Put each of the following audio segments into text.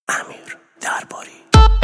امیر درباری.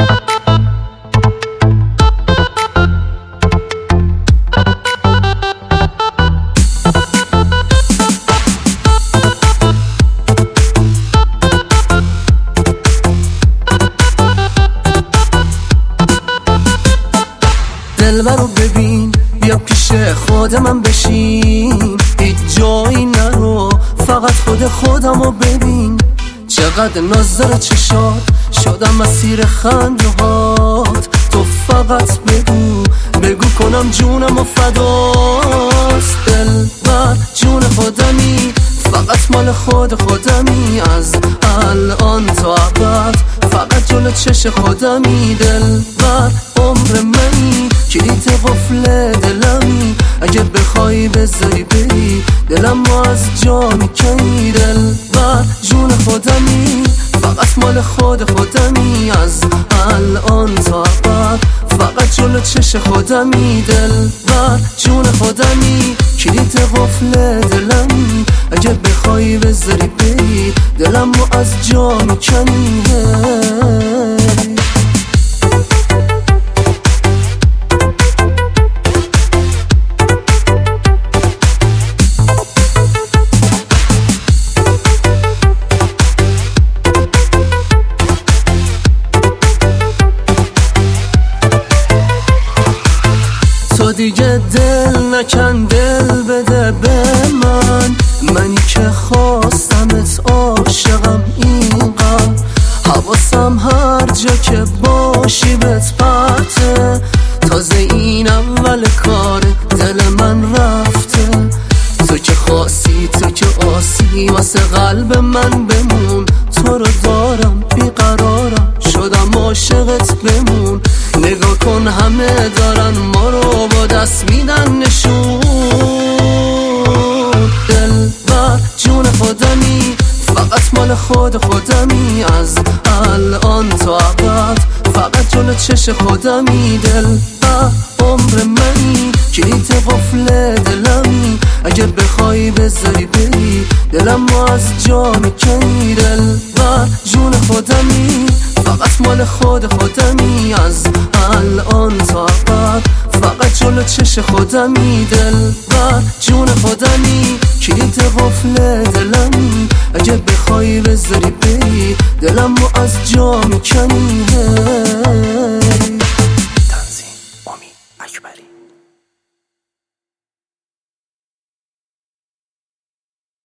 دلبرو ببین، بیا پیش خود من بشین، هیچ جایی نرو، فقط خودمو ببین. چقدر ناز داره چشات، شدم مسیر خندهات. تو فقط بگو کنم جونمو فداست. دلبر جون خودمی، فقط مال خودمی. از الان تا ابد فقط جلو چش خودمی. دلبر عمر منی، کلید قفل دلمی. اگه بخوای بذاری بری، دلمو از جا میکنی. دلبر جون خودمی، فقط مال خودمی. از الان تا ابد فقط جلو چش خودمی. دلبر جون خودمی، کلید قفل دلمی. اگه بخوای بذاری بری، دلمو از جا میکنی. تو دیگه دل نکن، دل بده به منی که خواستمت، عاشقم اینقدر. حواسم هر جا که باشی بهت پرته. تازه این اول کار دل من رفته. تو که خاصی، تو که آسی، واسه قلب من بمون. تو رو دارم بیقرارم، شدم عاشقت بمون. نگاه کن همه دارن ما رو با دست میدن نشون. دلبر جون خودمی، فقط مال خودمی. از الان تا ابد فقط جلو چش خودمی. دلبر عمر منی، کلید قفل دلمی. اگه بخوای بذاری بری، دلمو از جا میکنی. دلبر جون خودمی، فقط مال خودمی. از الان تا ابد فقط جلو چش خودمی. دلبر جون خودمی، کلید قفل دلمی.